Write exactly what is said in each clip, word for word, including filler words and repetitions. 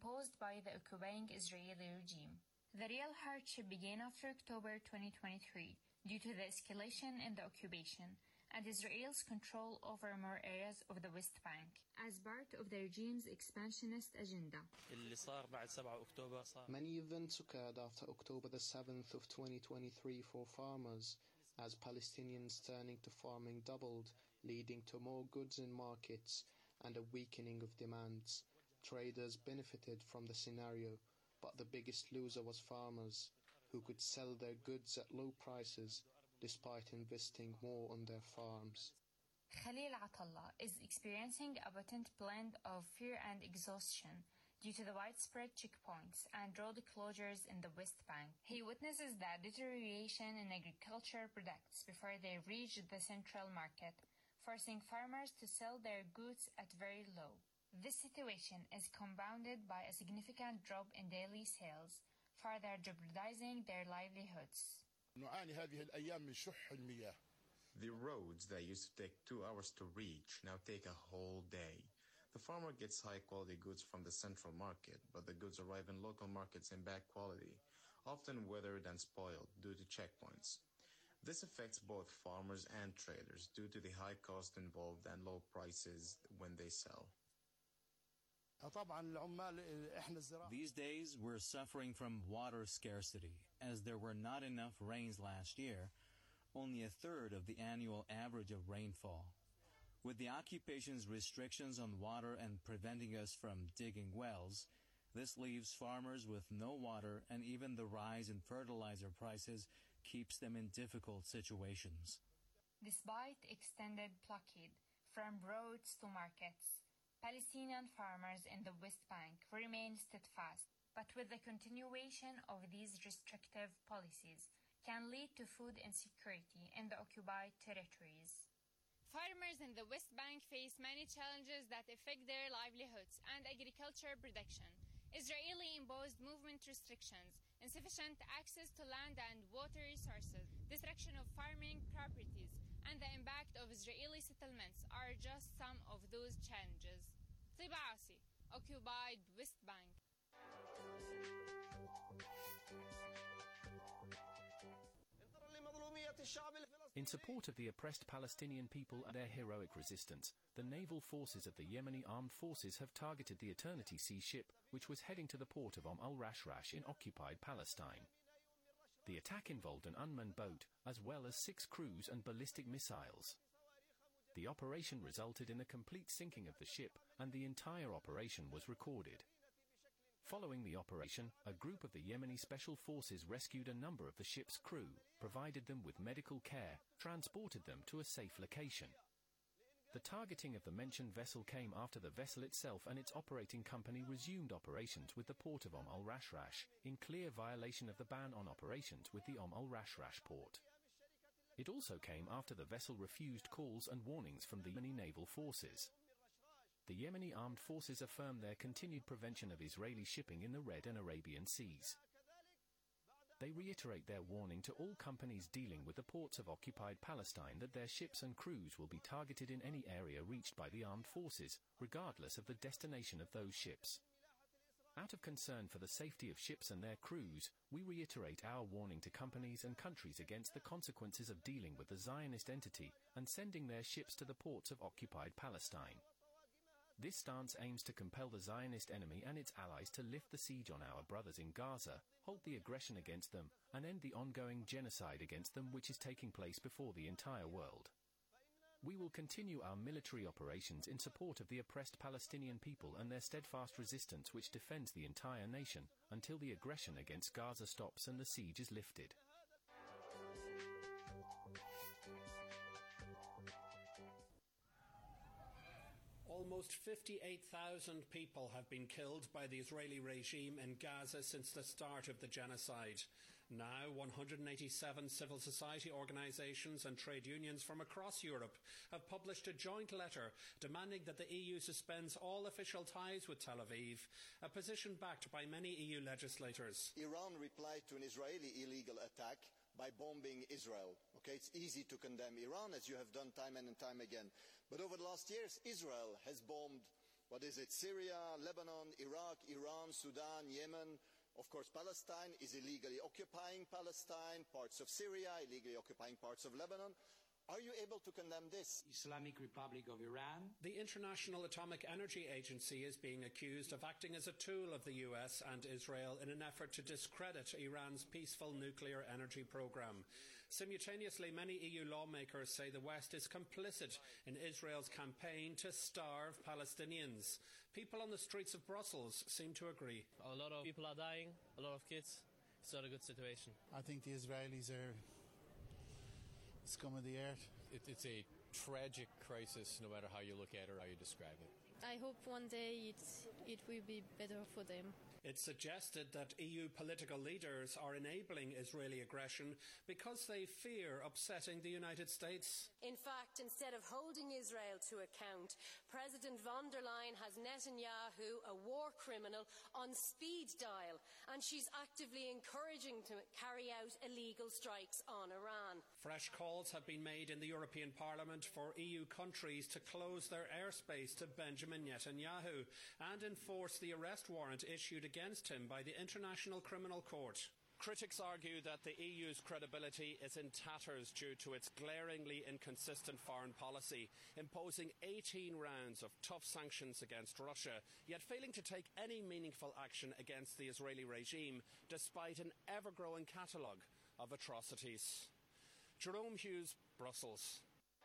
imposed by the occupying Israeli regime. The real hardship began after October twenty twenty-three due to the escalation in the occupation and Israel's control over more areas of the West Bank as part of the regime's expansionist agenda. Many events occurred after October the seventh of twenty twenty-three for farmers, as Palestinians turning to farming doubled, leading to more goods in markets and a weakening of demands. Traders benefited from the scenario, but the biggest loser was farmers, who could sell their goods at low prices despite investing more on their farms. Khalil Atallah is experiencing a potent blend of fear and exhaustion due to the widespread checkpoints and road closures in the West Bank. He witnesses the deterioration in agriculture products before they reach the central market, forcing farmers to sell their goods at very low. This situation is compounded by a significant drop in daily sales, further jeopardizing their livelihoods. The roads that used to take two hours to reach now take a whole day. The farmer gets high-quality goods from the central market, but the goods arrive in local markets in bad quality, often weathered and spoiled due to checkpoints. This affects both farmers and traders due to the high cost involved and low prices when they sell. These days, we're suffering from water scarcity, as there were not enough rains last year, only a third of the annual average of rainfall. With the occupation's restrictions on water and preventing us from digging wells, this leaves farmers with no water, and even the rise in fertilizer prices keeps them in difficult situations. Despite extended blockade from roads to markets, Palestinian farmers in the West Bank remain steadfast, but with the continuation of these restrictive policies can lead to food insecurity in the occupied territories. Farmers in the West Bank face many challenges that affect their livelihoods and agriculture production. Israeli-imposed movement restrictions, insufficient access to land and water resources, destruction of farming properties, and the impact of Israeli settlements are just some of those challenges. Tiba Asi, occupied West Bank. In support of the oppressed Palestinian people and their heroic resistance, the naval forces of the Yemeni armed forces have targeted the Eternity Sea ship, which was heading to the port of Umm al-Rashrash in occupied Palestine. The attack involved an unmanned boat, as well as six crews and ballistic missiles. The operation resulted in a complete sinking of the ship, and the entire operation was recorded. Following the operation, a group of the Yemeni Special Forces rescued a number of the ship's crew, provided them with medical care, transported them to a safe location. The targeting of the mentioned vessel came after the vessel itself and its operating company resumed operations with the port of Umm al-Rashrash, in clear violation of the ban on operations with the Umm al-Rashrash port. It also came after the vessel refused calls and warnings from the Yemeni naval forces. The Yemeni armed forces affirm their continued prevention of Israeli shipping in the Red and Arabian Seas. They reiterate their warning to all companies dealing with the ports of occupied Palestine that their ships and crews will be targeted in any area reached by the armed forces, regardless of the destination of those ships. Out of concern for the safety of ships and their crews, we reiterate our warning to companies and countries against the consequences of dealing with the Zionist entity and sending their ships to the ports of occupied Palestine. This stance aims to compel the Zionist enemy and its allies to lift the siege on our brothers in Gaza, halt the aggression against them, and end the ongoing genocide against them which is taking place before the entire world. We will continue our military operations in support of the oppressed Palestinian people and their steadfast resistance which defends the entire nation, until the aggression against Gaza stops and the siege is lifted. Almost fifty-eight thousand people have been killed by the Israeli regime in Gaza since the start of the genocide. Now, one hundred eighty-seven civil society organisations and trade unions from across Europe have published a joint letter demanding that the E U suspends all official ties with Tel Aviv, a position backed by many E U legislators. Iran replied to an Israeli illegal attack by bombing Israel. Okay, it's easy to condemn Iran, as you have done time and time again. But over the last years, Israel has bombed What is it? Syria, Lebanon, Iraq, Iran, Sudan, Yemen. Of course, Palestine is illegally occupying Palestine, parts of Syria, illegally occupying parts of Lebanon. Are you able to condemn this? Islamic Republic of Iran. The International Atomic Energy Agency is being accused of acting as a tool of the U S and Israel in an effort to discredit Iran's peaceful nuclear energy program. Simultaneously, many E U lawmakers say the West is complicit in Israel's campaign to starve Palestinians. People on the streets of Brussels seem to agree. A lot of people are dying, a lot of kids. It's not a good situation. I think the Israelis are scum of the earth. It, it's a tragic crisis, no matter how you look at it or how you describe it. I hope one day it, it will be better for them. It's suggested that E U political leaders are enabling Israeli aggression because they fear upsetting the United States. In fact, instead of holding Israel to account, President von der Leyen has Netanyahu, a war criminal, on speed dial, and she's actively encouraging him to carry out illegal strikes on Iran. Fresh calls have been made in the European Parliament for E U countries to close their airspace to Benjamin Netanyahu and enforce the arrest warrant issued against him by the International Criminal Court. Critics argue that the E U's credibility is in tatters due to its glaringly inconsistent foreign policy, imposing eighteen rounds of tough sanctions against Russia, yet failing to take any meaningful action against the Israeli regime, despite an ever-growing catalogue of atrocities. Jerome Hughes, Brussels.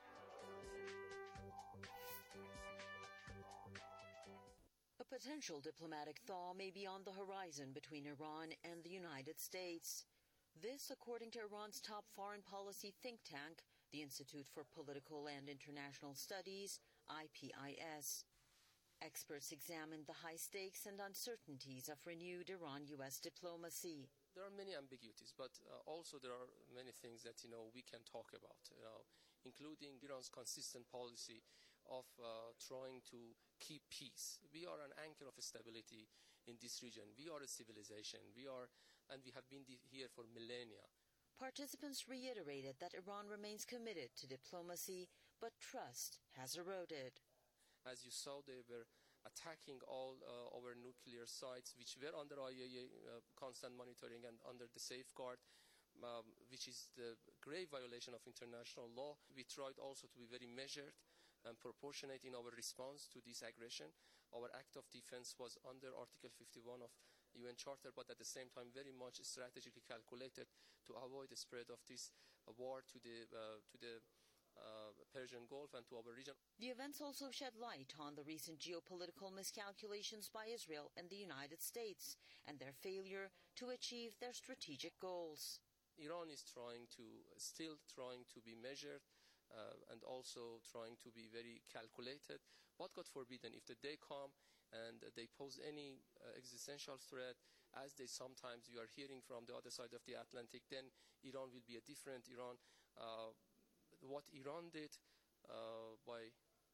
A potential diplomatic thaw may be on the horizon between Iran and the United States. This, according to Iran's top foreign policy think tank, the Institute for Political and International Studies, I P I S. Experts examined the high stakes and uncertainties of renewed Iran-U S diplomacy. There are many ambiguities, but uh, also there are many things that, you know, we can talk about, you know, including Iran's consistent policy of uh, trying to keep peace. We are an anchor of stability in this region. We are a civilization. We are, and we have been here for millennia. Participants reiterated that Iran remains committed to diplomacy, but trust has eroded. As you saw, they were attacking all uh, our nuclear sites, which were under I A E A uh, constant monitoring and under the safeguard, um, which is the grave violation of international law. We tried also to be very measured and proportionate in our response to this aggression. Our act of defense was under Article fifty-one of U N Charter, but at the same time very much strategically calculated to avoid the spread of this uh, war to the uh, to the uh, Persian Gulf and to our region. The events also shed light on the recent geopolitical miscalculations by Israel and the United States and their failure to achieve their strategic goals. Iran is trying to, still trying to be measured, Uh, and also trying to be very calculated. But God forbid, and if the day come and uh, they pose any uh, existential threat, as they sometimes we are hearing from the other side of the Atlantic, then Iran will be a different Iran. Uh, what Iran did uh, by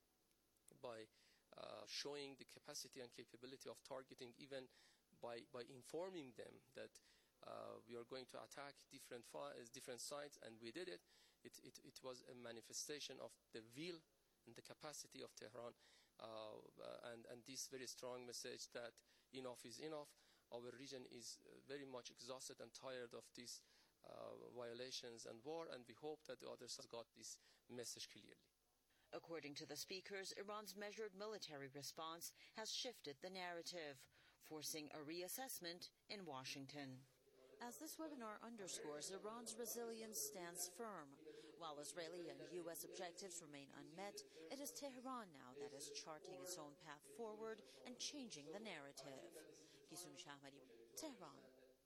by uh, showing the capacity and capability of targeting, even by by informing them that uh, we are going to attack different fi- different sites, and we did it. It, it, it was a manifestation of the will and the capacity of Tehran, uh, uh, and, and this very strong message that enough is enough. Our region is very much exhausted and tired of these uh, violations and war, and we hope that the other side got this message clearly. According to the speakers, Iran's measured military response has shifted the narrative, forcing a reassessment in Washington. As this webinar underscores, Iran's resilience stands firm. While Israeli and U S objectives remain unmet, it is Tehran now that is charting its own path forward and changing the narrative. Gisum Shahmadi, Tehran.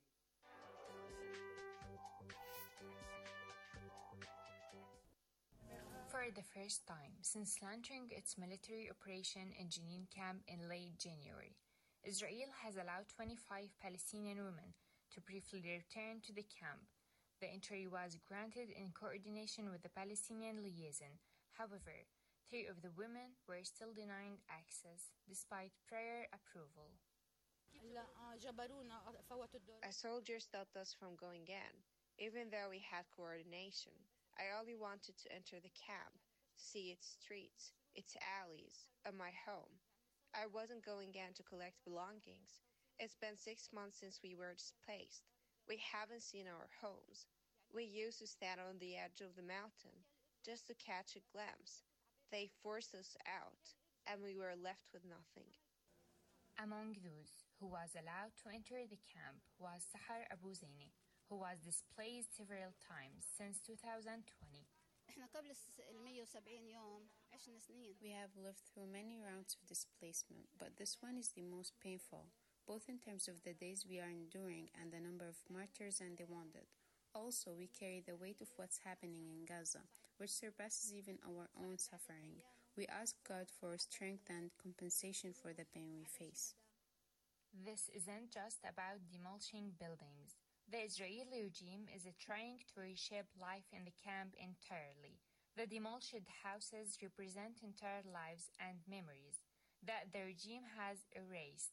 For the first time since launching its military operation in Jenin camp in late January, Israel has allowed twenty-five Palestinian women to briefly return to the camp. The entry was granted in coordination with the Palestinian liaison. However, three of the women were still denied access despite prior approval. Our soldiers stopped us from going in, even though we had coordination. I only wanted to enter the camp, see its streets, its alleys, and my home. I wasn't going in to collect belongings. It's been six months since we were displaced. We haven't seen our homes. We used to stand on the edge of the mountain just to catch a glimpse. They forced us out, and we were left with nothing. Among those who was allowed to enter the camp was Sahar Abu Zaini, who was displaced several times since two thousand twenty. We have lived through many rounds of displacement, but this one is the most painful, both in terms of the days we are enduring and the number of martyrs and the wounded. Also, we carry the weight of what's happening in Gaza, which surpasses even our own suffering. We ask God for strength and compensation for the pain we face. This isn't just about demolishing buildings. The Israeli regime is trying to reshape life in the camp entirely. The demolished houses represent entire lives and memories that the regime has erased.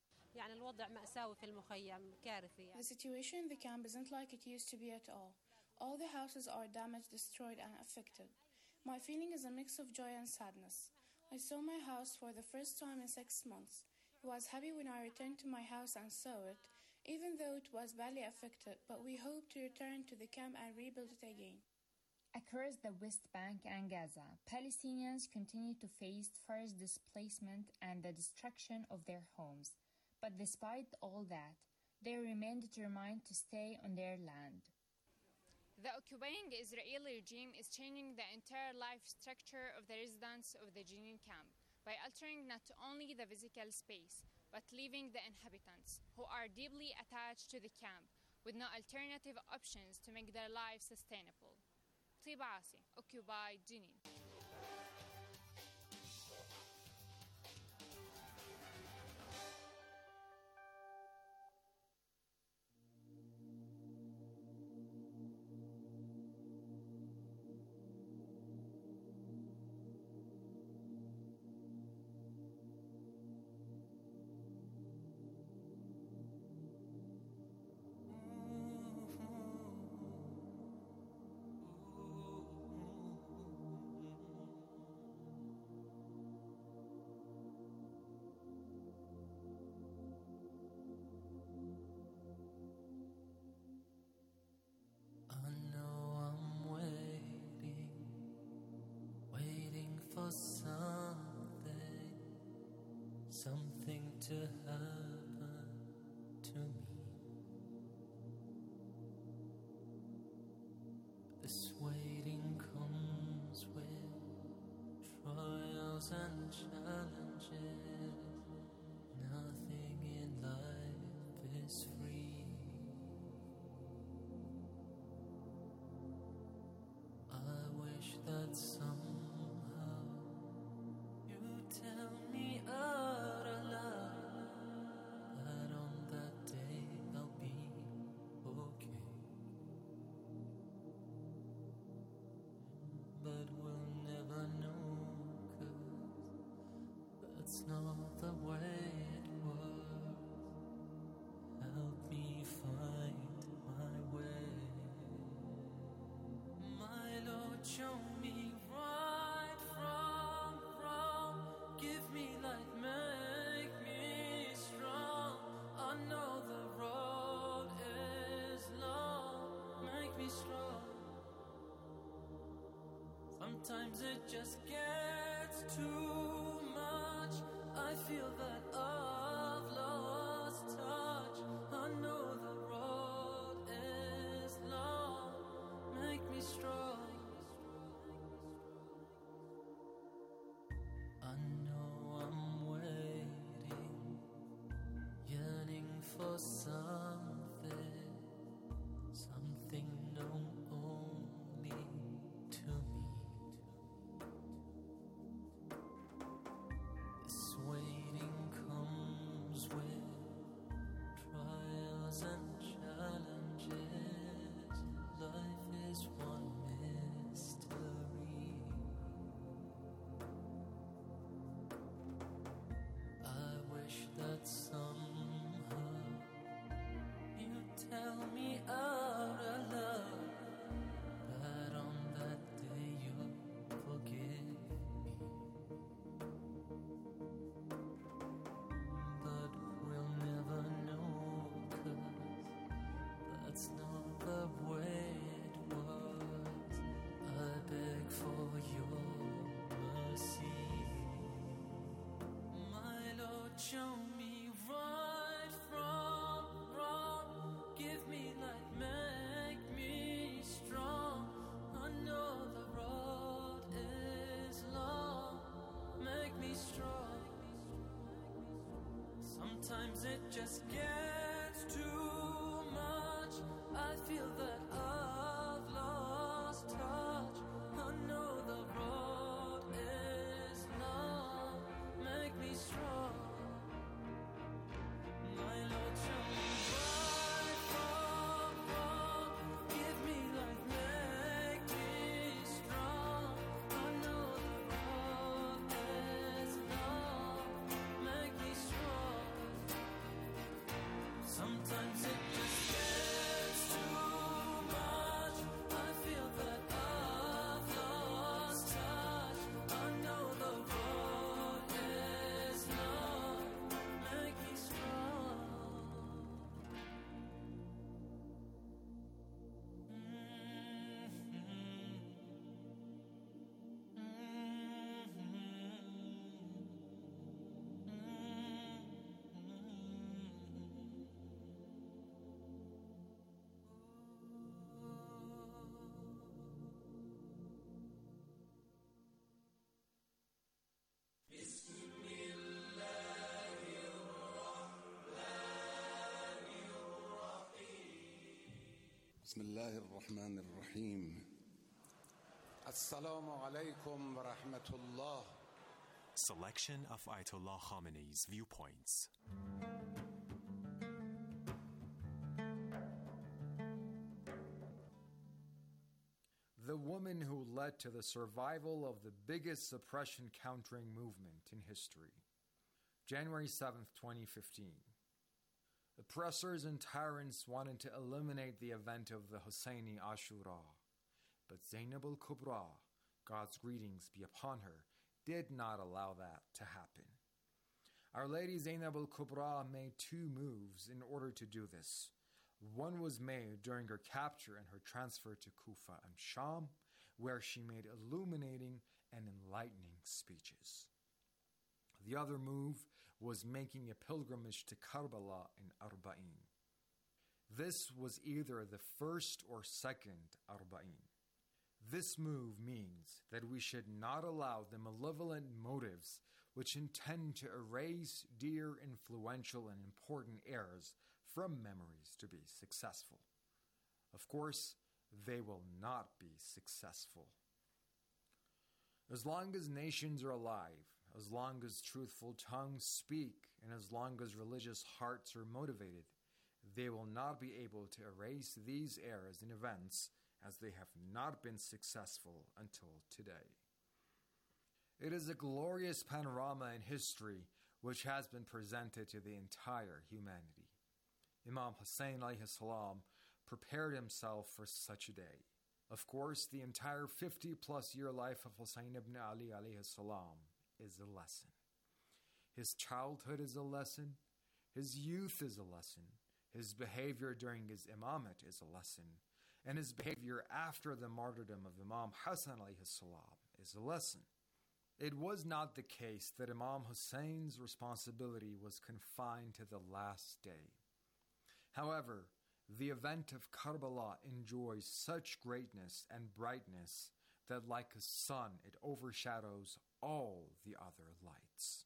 The situation in the camp isn't like it used to be at all. All the houses are damaged, destroyed, and affected. My feeling is a mix of joy and sadness. I saw my house for the first time in six months. I was happy when I returned to my house and saw it, even though it was badly affected, but we hope to return to the camp and rebuild it again. Across the West Bank and Gaza, Palestinians continue to face forced displacement and the destruction of their homes. But despite all that, they remain determined to stay on their land. The occupying Israeli regime is changing the entire life structure of the residents of the Jenin camp by altering not only the physical space, but leaving the inhabitants, who are deeply attached to the camp, with no alternative options to make their lives sustainable. Tiba Asi, Occupy Jenin. Something, something to happen to me. This waiting comes with trials and challenges. Nothing in life is free. I wish that some tell me out aloud that on that day I'll be okay. But we'll never know, 'cause that's not the way it works. Help me find my way. My Lord, show me right from wrong. Give me light, make me strong. I know the road is long. Make me strong. Sometimes it just gets too much. I feel that I've lost touch. I know the road is long. Make me strong. I know I'm waiting, yearning for something, something known only to me. This waiting just gets too much. I feel that I've lost touch. I know the road is long. Make me strong. My Lord, show me right from wrong. Give me life, make me strong. I know the road is long. Make me strong. Sometimes it just gets too much. I feel that I've lost touch. I know the road is long. Make me strong. بسم الله الرحمن الرحيم السلام عليكم ورحمة الله. Selection of Ayatollah Khamenei's viewpoints. The woman who led to the survival of the biggest suppression countering movement in history. January seventh, twenty fifteen. Oppressors and tyrants wanted to eliminate the event of the Husseini Ashura, but Zainab al-Kubra, God's greetings be upon her, did not allow that to happen. Our Lady Zainab al-Kubra made two moves in order to do this. One was made during her capture and her transfer to Kufa and Sham, where she made illuminating and enlightening speeches. The other move was making a pilgrimage to Karbala in Arba'in. This was either the first or second Arba'in. This move means that we should not allow the malevolent motives which intend to erase dear, influential, and important eras from memories to be successful. Of course, they will not be successful. As long as nations are alive, as long as truthful tongues speak, and as long as religious hearts are motivated, they will not be able to erase these eras and events, as they have not been successful until today. It is a glorious panorama in history which has been presented to the entire humanity. Imam Hussein alayhi salam prepared himself for such a day. Of course, the entire fifty-plus year life of Hussein ibn Ali alayhi salam is a lesson. His childhood is a lesson. His youth is a lesson. His behavior during his imamate is a lesson. And his behavior after the martyrdom of Imam Hassan alayhi salam is a lesson. It was not the case that Imam Hussein's responsibility was confined to the last day. However, the event of Karbala enjoys such greatness and brightness that like a sun it overshadows all the other lights.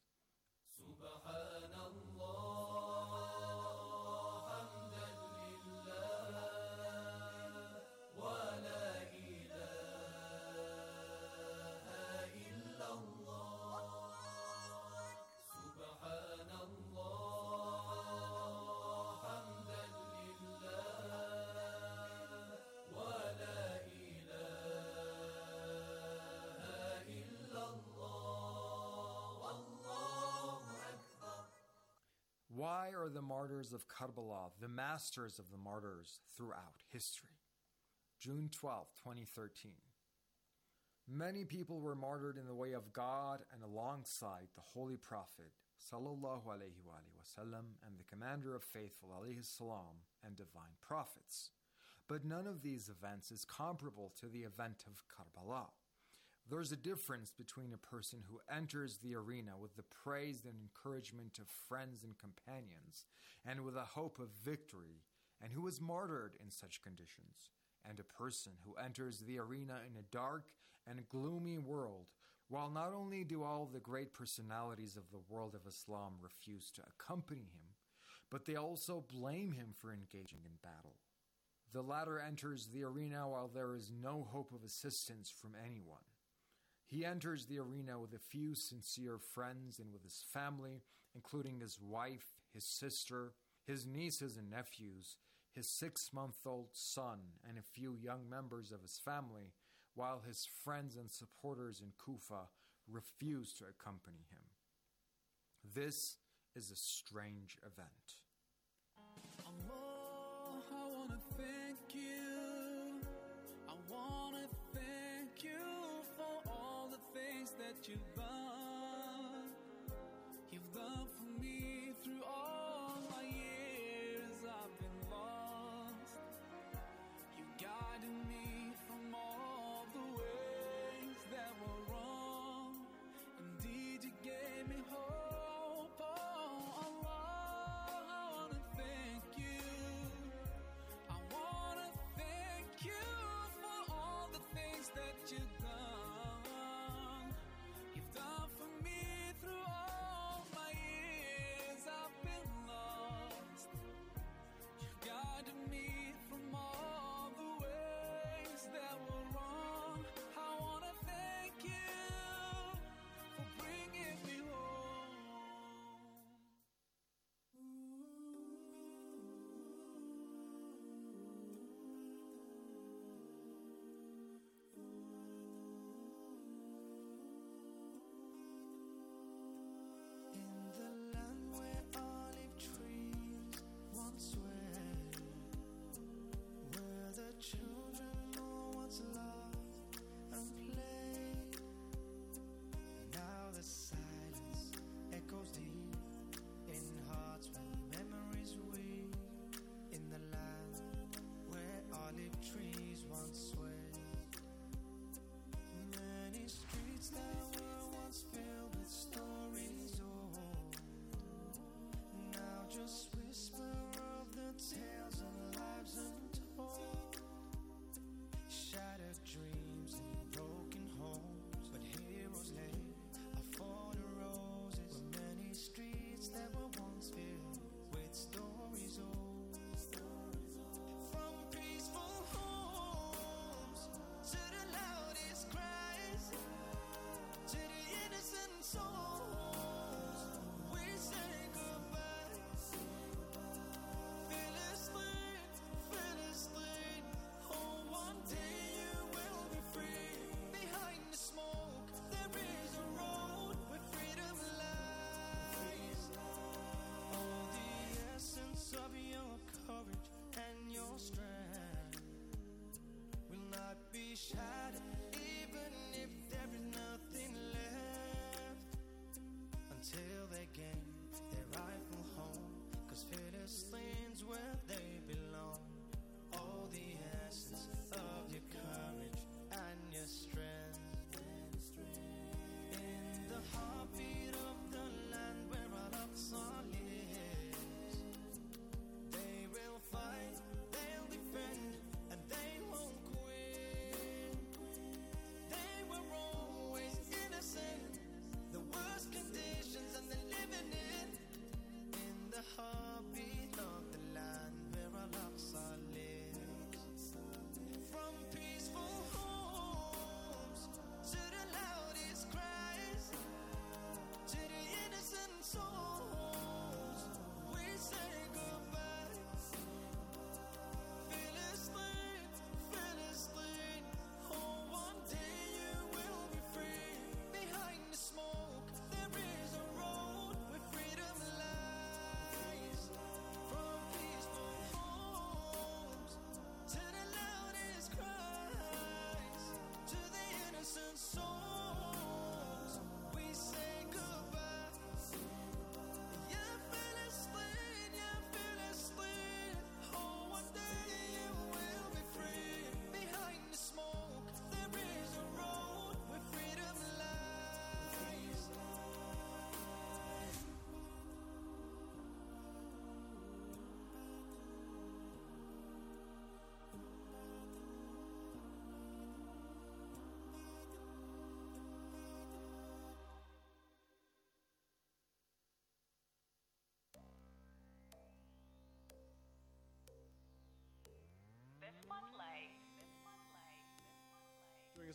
Why are the martyrs of Karbala the masters of the martyrs throughout history? June twelfth, twenty thirteen. Many people were martyred in the way of God and alongside the Holy Prophet sallallahu alaihi wasallam and the Commander of Faithful alayhi salam and divine prophets. But none of these events is comparable to the event of Karbala. There's a difference between a person who enters the arena with the praise and encouragement of friends and companions, and with a hope of victory, and who is martyred in such conditions, and a person who enters the arena in a dark and gloomy world, while not only do all the great personalities of the world of Islam refuse to accompany him, but they also blame him for engaging in battle. The latter enters the arena while there is no hope of assistance from anyone. He enters the arena with a few sincere friends and with his family, including his wife, his sister, his nieces and nephews, his six-month-old son, and a few young members of his family, while his friends and supporters in Kufa refuse to accompany him. This is a strange event. Allah, I wanna thank you. I wanna thank you for all the things that you've done. You've done for me through all my years I've been lost. You guided me from all the ways that were wrong. Indeed, you gave me hope. Oh, Allah, I wanna thank you. I wanna thank you for all the things that you've done. You've done for me through all my years.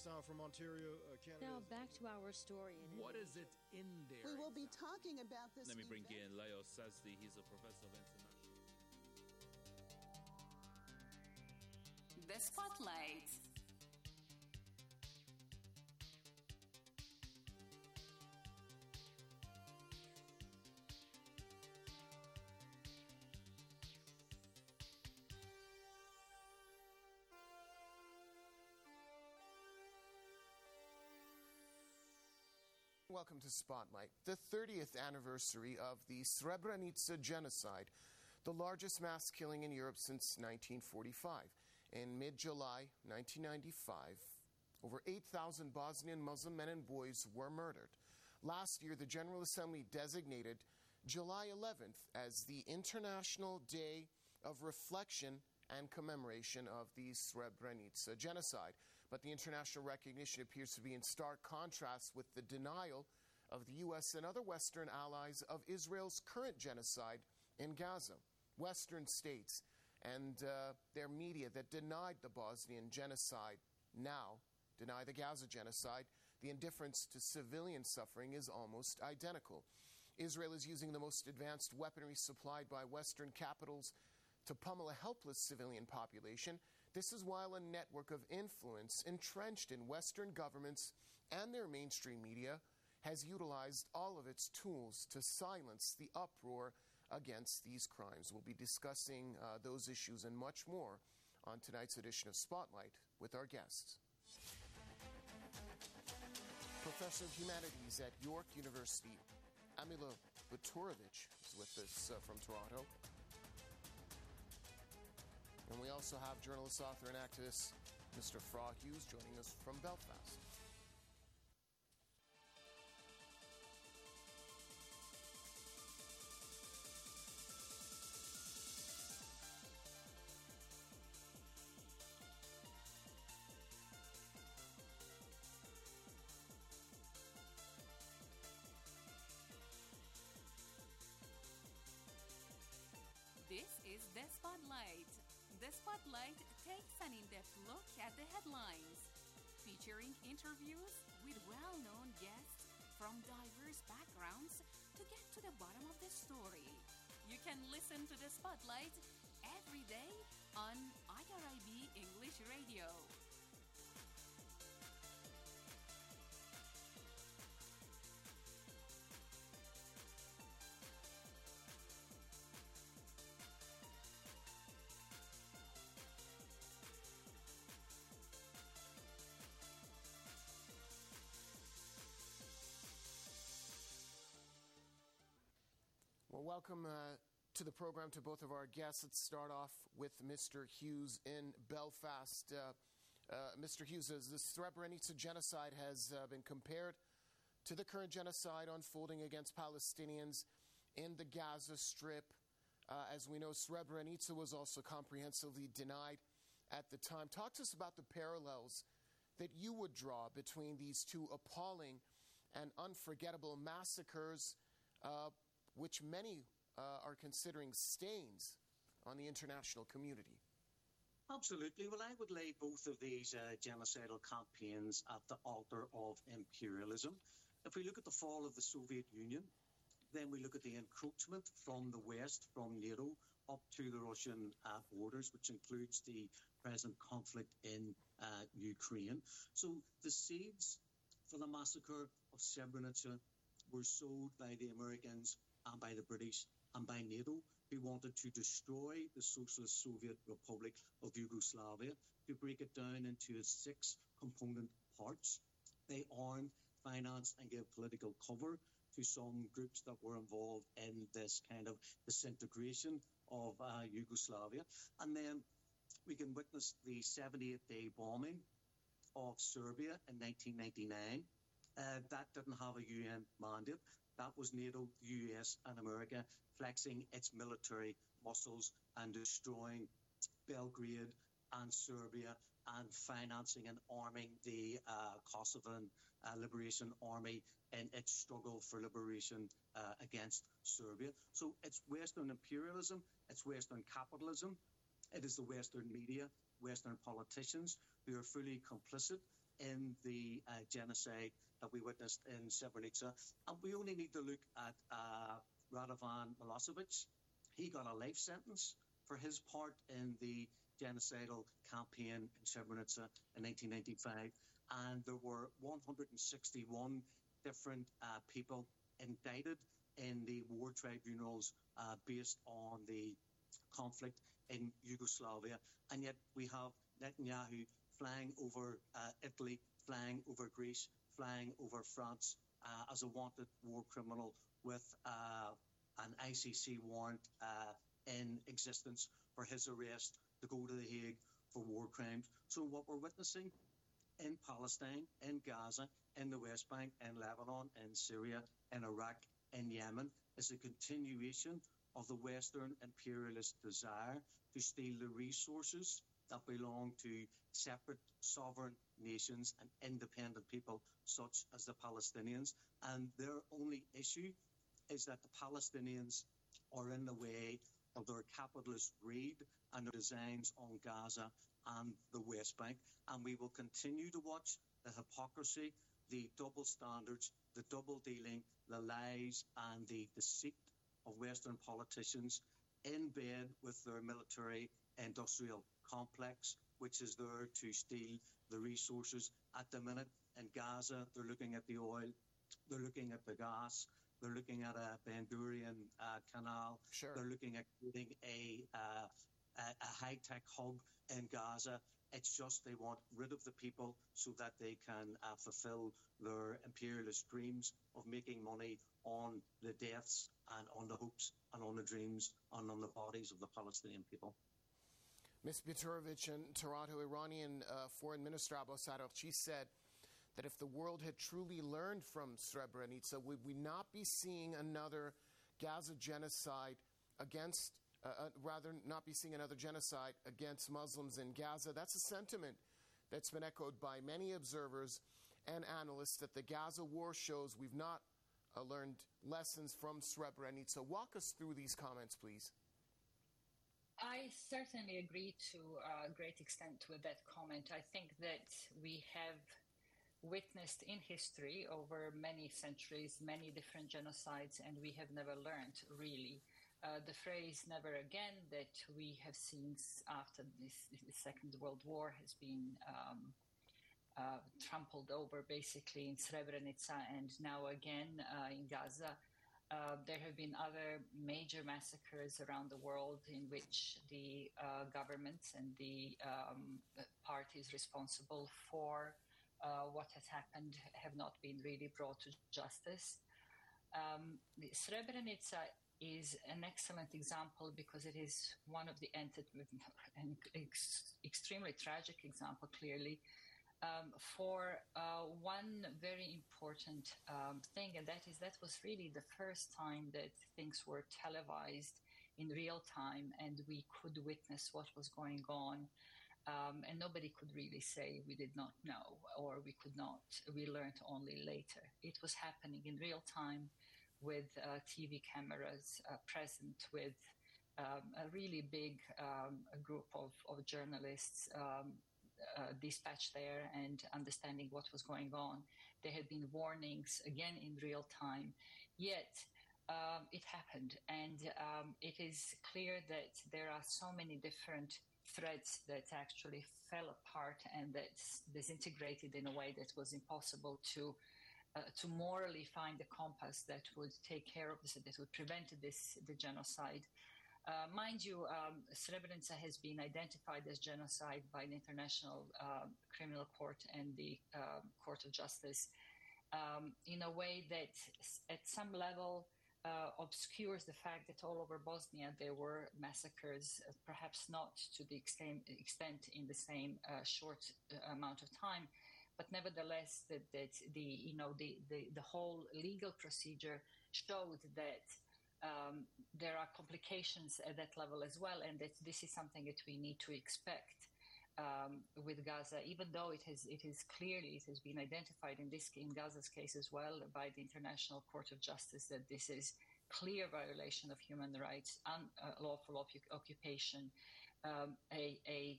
Chris on from Ontario, uh, Canada. Now back to our story. In what is it in there? We will be talking about this. Let me bring event. in Leo Sazdi. He's a professor of international. The Spotlight. Welcome to Spotlight, the thirtieth anniversary of the Srebrenica genocide, the largest mass killing in Europe since nineteen forty-five. In mid-July nineteen ninety-five, over eight thousand Bosnian Muslim men and boys were murdered. Last year, the General Assembly designated July eleventh as the International Day of Reflection and Commemoration of the Srebrenica genocide. But the international recognition appears to be in stark contrast with the denial of the U S and other Western allies of Israel's current genocide in Gaza. Western states and uh, their media that denied the Bosnian genocide now deny the Gaza genocide. The indifference to civilian suffering is almost identical. Israel is using the most advanced weaponry supplied by Western capitals to pummel a helpless civilian population. This is while a network of influence entrenched in Western governments and their mainstream media has utilized all of its tools to silence the uproar against these crimes. We'll be discussing uh, those issues and much more on tonight's edition of Spotlight with our guests. Professor of Humanities at York University, Amila Baturovich is with us uh, from Toronto. And we also have journalist, author, and activist Mister Fra Hughes joining us from Belfast. This is The Spotlight. The Spotlight takes an in-depth look at the headlines, featuring interviews with well-known guests from diverse backgrounds to get to the bottom of the story. You can listen to The Spotlight every day on I R I B English Radio. Well, welcome uh, to the program to both of our guests. Let's start off with Mister Hughes in Belfast. Uh, uh, Mister Hughes, as the Srebrenica genocide has uh, been compared to the current genocide unfolding against Palestinians in the Gaza Strip. Uh, as we know, Srebrenica was also comprehensively denied at the time. Talk to us about the parallels that you would draw between these two appalling and unforgettable massacres, uh, which many uh, are considering stains on the international community. Absolutely. Well, I would lay both of these uh, genocidal campaigns at the altar of imperialism. If we look at the fall of the Soviet Union, then we look at the encroachment from the West, from NATO, up to the Russian uh, borders, which includes the present conflict in uh, Ukraine. So the seeds for the massacre of Srebrenica were sowed by the Americans and by the British and by NATO, who wanted to destroy the Socialist Soviet Republic of Yugoslavia, to break it down into its six component parts. They armed, financed and gave political cover to some groups that were involved in this kind of disintegration of uh, Yugoslavia. And then we can witness the seventy-eight day bombing of Serbia in nineteen ninety-nine. Uh, that didn't have a U N mandate. That was NATO, the U S and America flexing its military muscles and destroying Belgrade and Serbia and financing and arming the uh, Kosovan uh, Liberation Army in its struggle for liberation uh, against Serbia. So it's Western imperialism, it's Western capitalism, it is the Western media, Western politicians who are fully complicit in the uh, genocide that we witnessed in Srebrenica. And we only need to look at uh, Radovan Milosevic. He got a life sentence for his part in the genocidal campaign in Srebrenica in nineteen ninety-five. And there were one hundred sixty-one different uh, people indicted in the war tribunals uh, based on the conflict in Yugoslavia. And yet we have Netanyahu flying over uh, Italy, flying over Greece, flying over France uh, as a wanted war criminal with uh, an I C C warrant uh, in existence for his arrest to go to The Hague for war crimes. So what we're witnessing in Palestine, in Gaza, in the West Bank, in Lebanon, in Syria, in Iraq, in Yemen is a continuation of the Western imperialist desire to steal the resources that belong to separate sovereign nations and independent people such as the Palestinians. And their only issue is that the Palestinians are in the way of their capitalist greed and their designs on Gaza and the West Bank. And we will continue to watch the hypocrisy, the double standards, the double dealing, the lies and the deceit of Western politicians in bed with their military industrial complex, which is there to steal the resources. At the minute in Gaza, they're looking at the oil, they're looking at the gas, they're looking at a Ben Gurion uh, canal, sure. They're looking at creating a, uh, a, a high-tech hub in Gaza. It's just they want rid of the people so that they can uh, fulfill their imperialist dreams of making money on the deaths and on the hopes and on the dreams and on the bodies of the Palestinian people. Miz Baturovich, in Toronto, Iranian uh, Foreign Minister Abbas Araghchi said that if the world had truly learned from Srebrenica, would we not be seeing another Gaza genocide against Uh, uh, rather not be seeing another genocide against Muslims in Gaza. That's a sentiment that's been echoed by many observers and analysts that the Gaza war shows we've not uh, learned lessons from Srebrenica. Walk us through these comments, please. I certainly agree to a great extent with that comment. I think that we have witnessed in history over many centuries, many different genocides, and we have never learned really. Uh, the phrase "never again" that we have seen after this, the Second World War has been um, uh, trampled over basically in Srebrenica and now again uh, in Gaza. Uh, there have been other major massacres around the world in which the uh, governments and the um, parties responsible for uh, what has happened have not been really brought to justice. Um, Srebrenica is an excellent example because it is one of the ent- an ex- extremely tragic example, clearly, um, for uh, one very important um, thing, and that is that was really the first time that things were televised in real time and we could witness what was going on. Um, and nobody could really say we did not know or we could not, we learned only later. It was happening in real time with uh, T V cameras uh, present, with um, a really big um, a group of, of journalists um, uh, dispatched there and understanding what was going on. There had been warnings, again in real time, yet um, it happened. And um, it is clear that there are so many different threads that actually fell apart and that disintegrated in a way that was impossible to Uh, to morally find a compass that would take care of this, that would prevent this, the genocide. Uh, mind you, um, Srebrenica has been identified as genocide by the International uh, Criminal Court and the uh, Court of Justice um, in a way that at some level uh, obscures the fact that all over Bosnia there were massacres, uh, perhaps not to the extent, extent in the same uh, short uh, amount of time, but nevertheless, that, that the you know the, the, the whole legal procedure showed that um, there are complications at that level as well, and that this is something that we need to expect um, with Gaza, even though it has it is clearly it has been identified in this in Gaza's case as well by the International Court of Justice that this is clear violation of human rights, unlawful uh, occupation, um, a, a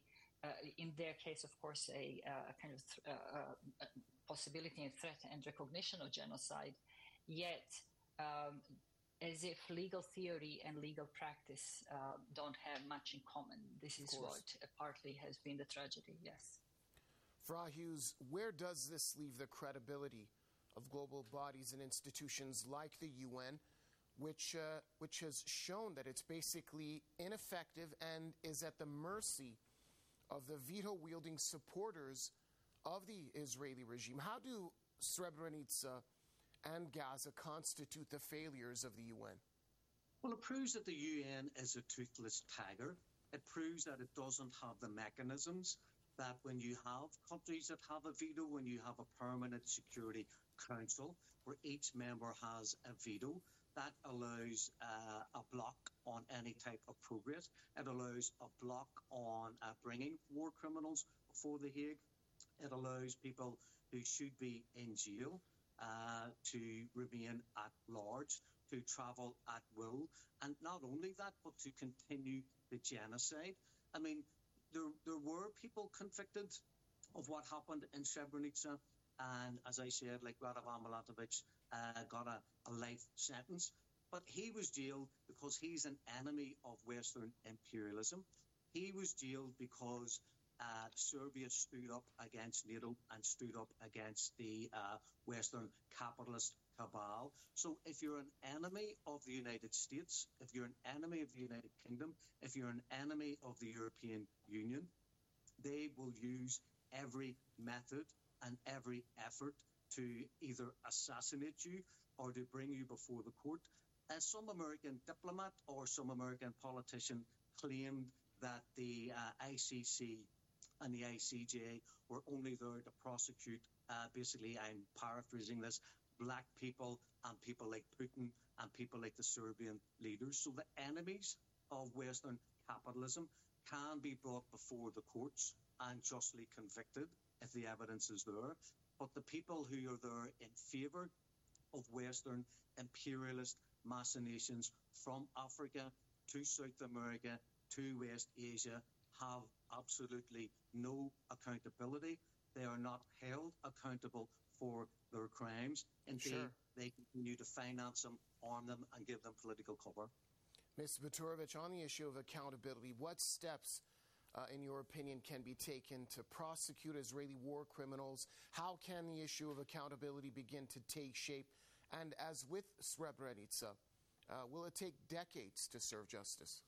uh, in their case, of course, a, a kind of th- uh, uh, possibility and threat and recognition of genocide, yet um, as if legal theory and legal practice uh, don't have much in common. This is what uh, partly has been the tragedy, yes. Farah Hughes, where does this leave the credibility of global bodies and institutions like the U N, which, uh, which has shown that it's basically ineffective and is at the mercy of the veto-wielding supporters of the Israeli regime? How do Srebrenica and Gaza constitute the failures of the U N? Well, it proves that the U N is a toothless tiger. It proves that it doesn't have the mechanisms that when you have countries that have a veto, when you have a permanent security council where each member has a veto, that allows uh, a block on any type of progress. It allows a block on uh, bringing war criminals before The Hague. It allows people who should be in jail uh, to remain at large, to travel at will, and not only that, but to continue the genocide. I mean, there, there were people convicted of what happened in Srebrenica, and as I said, like Radovan Milatovic uh, got a, a life sentence, but he was jailed because he's an enemy of Western imperialism. He was jailed because uh, Serbia stood up against NATO and stood up against the uh, Western capitalist cabal. So if you're an enemy of the United States, if you're an enemy of the United Kingdom, if you're an enemy of the European Union, they will use every method and every effort to either assassinate you or to bring you before the court. As some American diplomat or some American politician claimed that the uh, I C C and the I C J were only there to prosecute, uh, basically, I'm paraphrasing this, black people and people like Putin and people like the Serbian leaders. So the enemies of Western capitalism can be brought before the courts and justly convicted if the evidence is there. But the people who are there in favour of Western imperialist machinations from Africa to South America to West Asia have absolutely no accountability. They are not held accountable for their crimes. Indeed, sure. They continue to finance them, arm them, and give them political cover. Miz Baturovic, on the issue of accountability, what steps, uh, in your opinion, can be taken to prosecute Israeli war criminals? How can the issue of accountability begin to take shape? And as with Srebrenica, uh, will it take decades to serve justice?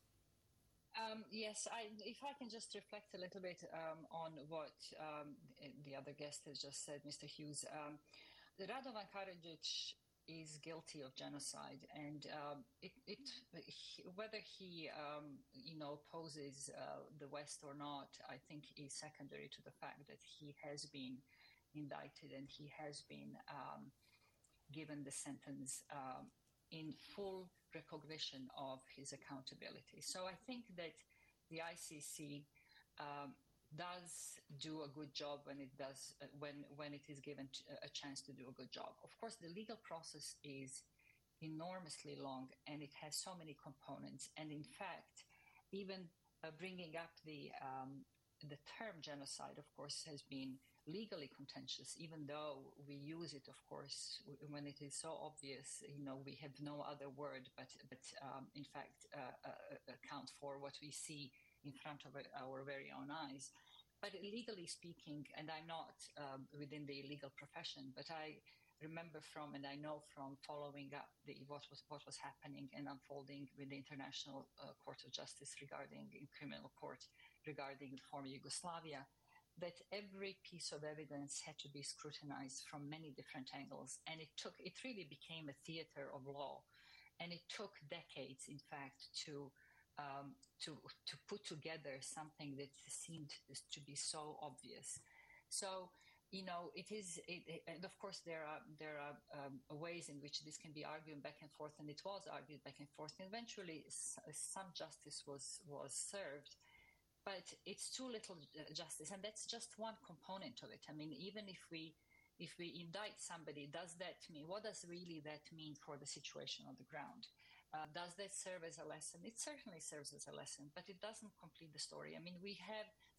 Um, yes, I, if I can just reflect a little bit um, on what um, the other guest has just said, Mister Hughes. Um, Radovan Karadzic is guilty of genocide, and um, it, it he, whether he um, you know opposes uh, the West or not, I think is secondary to the fact that he has been indicted and he has been um, given the sentence um, in full recognition of his accountability. So I think that the I C C um, does do a good job when it does uh, when when it is given a chance to do a good job. Of course, the legal process is enormously long and it has so many components. And in fact, even uh, bringing up the um, the term genocide, of course, has been legally contentious, even though we use it, of course, when it is so obvious, you know, we have no other word but, but um, in fact, uh, uh, account for what we see in front of our very own eyes. But legally speaking, and I'm not um, within the legal profession, but I remember from, and I know from following up the, what was what was happening and unfolding with the International uh, Court of Justice regarding, in criminal court, regarding former Yugoslavia, that every piece of evidence had to be scrutinized from many different angles. And it took, it really became a theater of law. And it took decades, in fact, to um, to to put together something that seemed to be so obvious. So, you know, it is, it, it, and of course there are there are um, ways in which this can be argued back and forth, and it was argued back and forth. And eventually, some justice was was served. But it's too little justice, and that's just one component of it. I mean, even if we if we indict somebody, does that mean, what does really that mean for the situation on the ground? Uh, does that serve as a lesson? It certainly serves as a lesson, but it doesn't complete the story. I mean, we have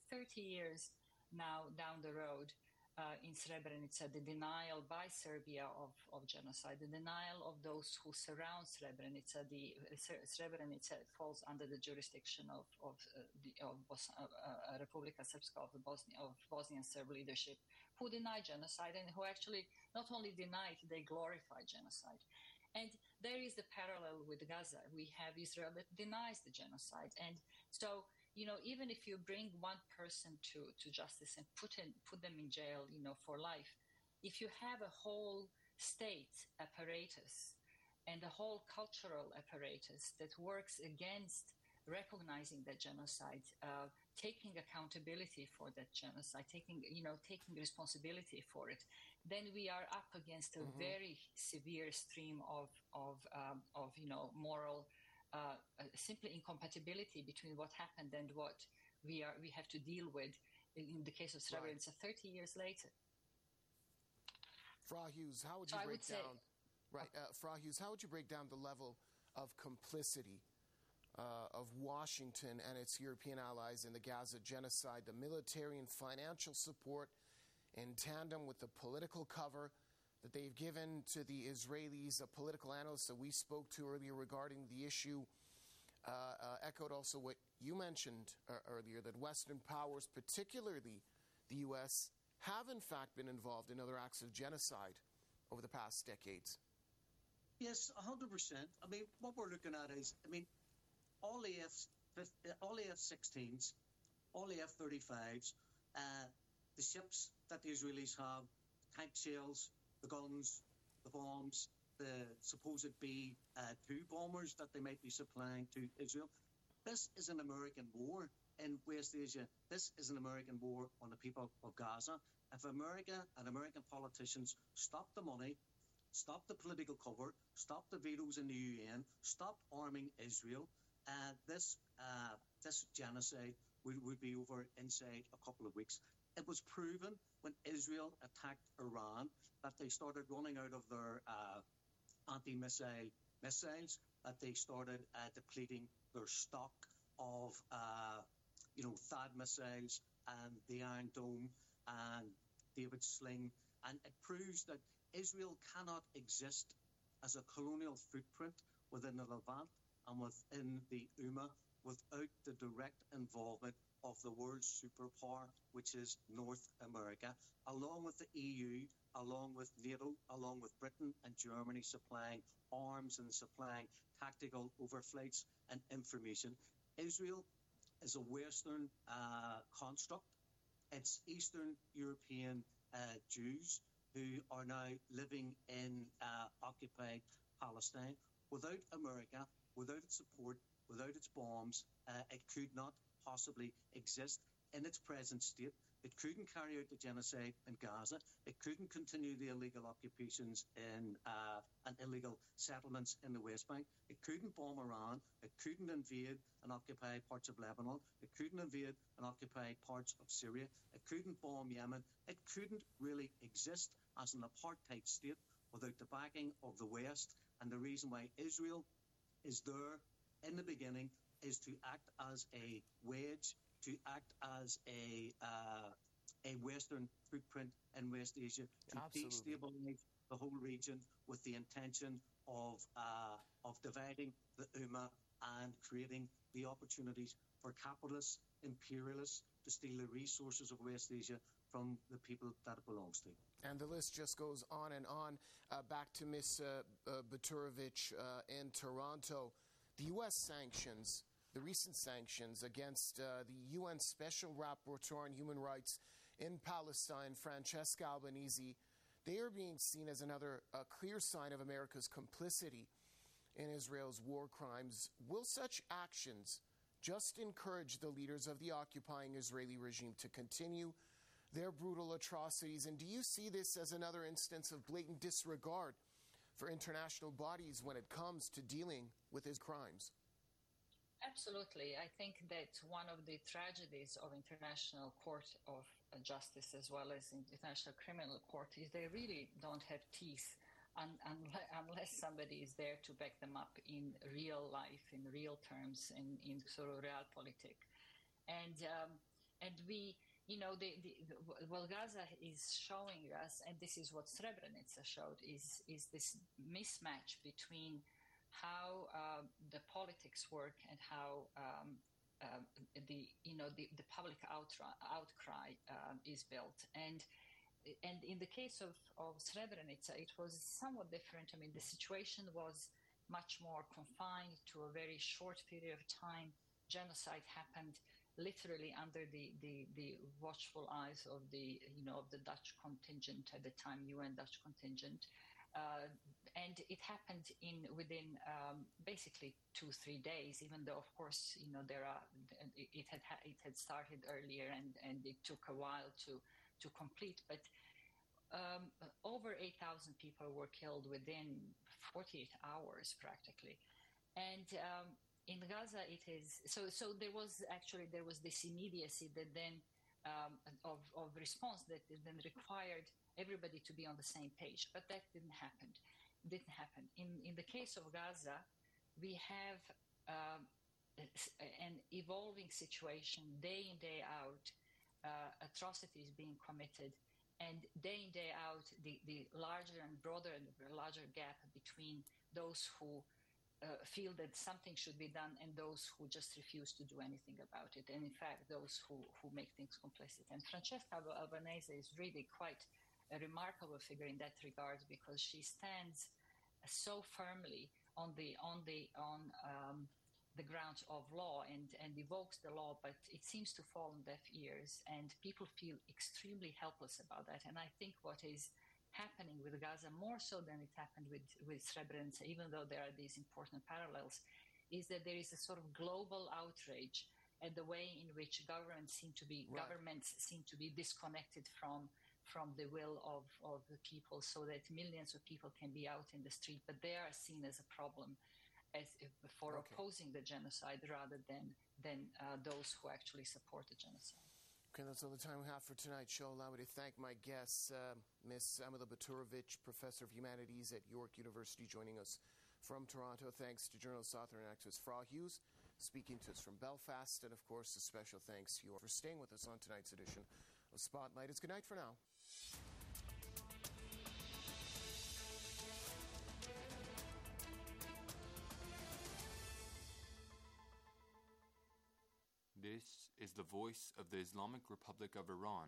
thirty years now down the road uh, in Srebrenica, the denial by Serbia of, of genocide, the denial of those who surround Srebrenica. The uh, Srebrenica falls under the jurisdiction of, of uh, the of Bos- uh, uh, Republika Srpska, of the Bosnia, of Bosnian Serb leadership, who deny genocide and who actually not only deny it, they glorify genocide. And there is the parallel with Gaza. We have Israel that denies the genocide. And so, you know, even if you bring one person to, to justice and put in, put them in jail, you know, for life, if you have a whole state apparatus and a whole cultural apparatus that works against recognizing that genocide, uh, taking accountability for that genocide, taking, you know, taking responsibility for it, then we are up against a mm-hmm. very severe stream of, of, um, of, you know, moral Uh, uh, simply incompatibility between what happened and what we are we have to deal with in, in the case of Srebrenica right. thirty years later. Fra Hughes, how would you so break would down say, right? Uh, Fra Hughes, how would you break down the level of complicity uh, of Washington and its European allies in the Gaza genocide, the military and financial support in tandem with the political cover that they've given to the Israelis? A political analyst that we spoke to earlier regarding the issue uh, uh, echoed also what you mentioned uh, earlier, that Western powers, particularly the U S, have in fact been involved in other acts of genocide over the past decades. Yes, one hundred percent. I mean, what we're looking at is, I mean, all the F, all the F sixteens, all the F thirty-fives, uh, the ships that the Israelis have, tank shells, the guns, the bombs, the supposed B two bombers that they might be supplying to Israel. This is an American war in West Asia. This is an American war on the people of Gaza. If America and American politicians stop the money, stop the political cover, stop the vetoes in the U N, stop arming Israel, uh, this uh, this genocide would, would be over inside a couple of weeks. It was proven when Israel attacked Iran that they started running out of their uh, anti-missile missiles, that they started uh, depleting their stock of, uh, you know, THAAD missiles and the Iron Dome and David Sling. And it proves that Israel cannot exist as a colonial footprint within the Levant and within the U M A without the direct involvement of the world's superpower, which is North America, along with the E U, along with NATO, along with Britain and Germany supplying arms and supplying tactical overflights and information. Israel is a Western uh, construct. It's Eastern European uh, Jews who are now living in uh, occupied Palestine. Without America, without its support, without its bombs, uh, it could not possibly exist in its present state. It couldn't carry out the genocide in Gaza. It couldn't continue the illegal occupations in uh, and illegal settlements in the West Bank. It couldn't bomb Iran. It couldn't invade and occupy parts of Lebanon. It couldn't invade and occupy parts of Syria. It couldn't bomb Yemen. It couldn't really exist as an apartheid state without the backing of the West. And the reason why Israel is there in the beginning is to act as a wedge, to act as a uh, a Western footprint in West Asia, to Absolutely. destabilize the whole region with the intention of uh, of dividing the U M A and creating the opportunities for capitalists, imperialists to steal the resources of West Asia from the people that it belongs to. And the list just goes on and on. Uh, back to Miz Uh, uh, Baturovic uh, in Toronto. The U S sanctions, the recent sanctions against uh, the U N Special Rapporteur on Human Rights in Palestine, Francesca Albanese, they are being seen as another uh, clear sign of America's complicity in Israel's war crimes. Will such actions just encourage the leaders of the occupying Israeli regime to continue their brutal atrocities? And do you see this as another instance of blatant disregard for international bodies when it comes to dealing with his crimes? Absolutely. I think that one of the tragedies of International Court of Justice as well as International Criminal Court is they really don't have teeth un- un- unless somebody is there to back them up in real life, in real terms, in, in sort of realpolitik. And um, And we, you know, the, the, the, what Gaza is showing us, and this is what Srebrenica showed, is, is this mismatch between how uh, the politics work and how um, uh, the, you know, the, the public outri- outcry um, is built. And And in the case of, of Srebrenica, it was somewhat different. I mean, the situation was much more confined to a very short period of time. Genocide happened literally under the, the, the watchful eyes of the, you know, of the Dutch contingent at the time, U N Dutch contingent. Uh, and it happened in within um, basically two, three days, even though, of course, you know, there are, it had, it had started earlier and, and it took a while to, to complete, but um, over eight thousand people were killed within forty-eight hours practically. And um, in Gaza, it is, so So there was actually, there was this immediacy that then, um, of, of response that then required everybody to be on the same page, but that didn't happen. Didn't happen. In, in the case of Gaza, we have um, an evolving situation day in, day out. Uh, atrocities being committed, and day in, day out, the, the larger and broader and larger gap between those who uh, feel that something should be done and those who just refuse to do anything about it, and in fact, those who, who make things complicit. And Francesca Albanese is really quite a remarkable figure in that regard, because she stands so firmly on the on the on um, the grounds of law and, and evokes the law, but it seems to fall on deaf ears, and people feel extremely helpless about that. And I think what is happening with Gaza, more so than it happened with, with Srebrenica, even though there are these important parallels, is that there is a sort of global outrage at the way in which governments seem to be right. governments seem to be disconnected from from the will of, of the people, so that millions of people can be out in the street, but they are seen as a problem. As if for okay. opposing the genocide rather than than uh, those who actually support the genocide. Okay, that's all the time we have for tonight's show. Allow me to thank my guests, uh, Miz Amila Baturovic, Professor of Humanities at York University, joining us from Toronto. Thanks to journalist, author, and activist Fra Hughes, speaking to us from Belfast. And, of course, a special thanks to you for staying with us on tonight's edition of Spotlight. It's good night for now. This is the voice of the Islamic Republic of Iran.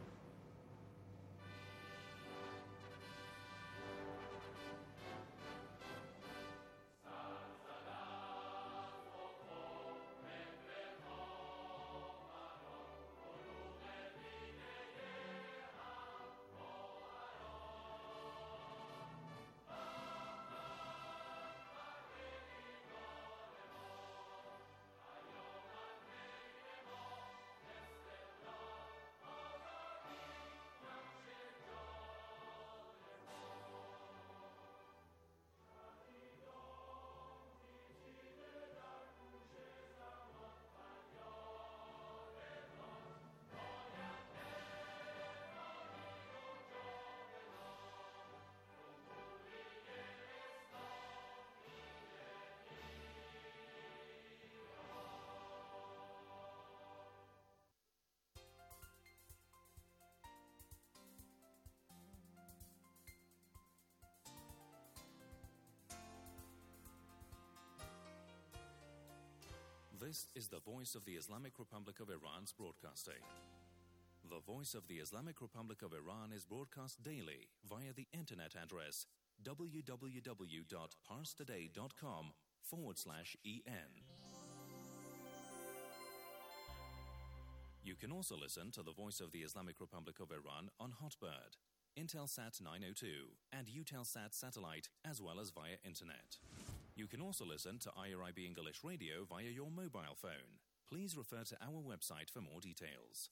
This is the voice of the Islamic Republic of Iran's broadcasting. The voice of the Islamic Republic of Iran is broadcast daily via the internet address www.parstoday.com forward slash en. You can also listen to the voice of the Islamic Republic of Iran on Hotbird, Intelsat nine oh two, and Eutelsat satellite, as well as via internet. You can also listen to I R I B English Radio via your mobile phone. Please refer to our website for more details.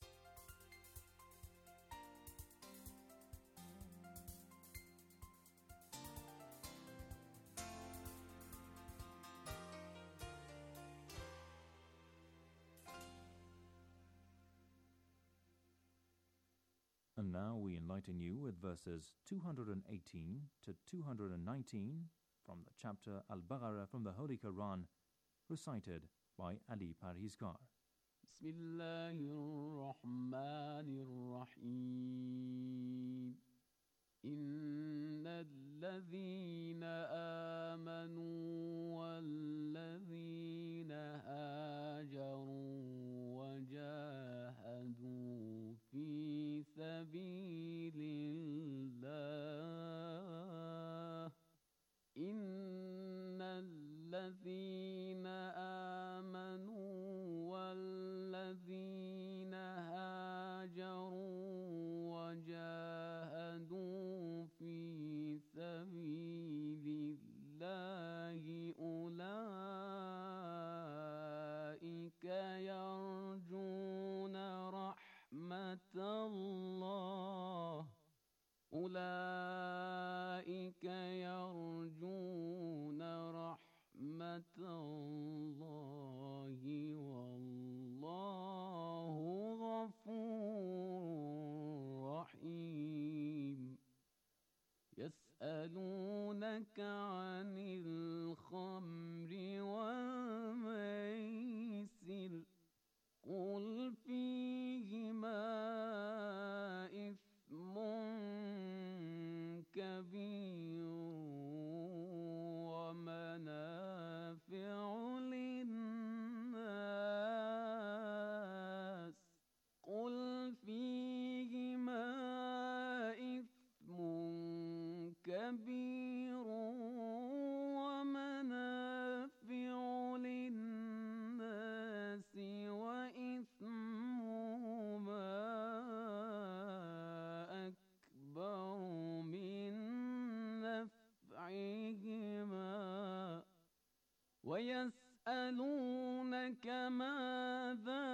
And now we enlighten you with verses two hundred eighteen to two hundred nineteen from the chapter Al-Baqarah from the Holy Quran, recited by Ali Parhizgar. بسم الله الرحمن الرحيم إن الذين آمنوا والذين هاجروا وجاهدوا في سبيل الله إن الذين آمنوا والذين هاجروا وجاهدوا في سبيل الله أولئك يرجون رحمة الله أولئك يرجون رحمة الله والله غفور رحيم يسألونك عن الخمر والميسر قل فيهما إثم كبير ومنافع للناس قل فيهما إثم كبير ومنافع للناس وإثمهما أكبر من نفعهما ويسألونك ماذا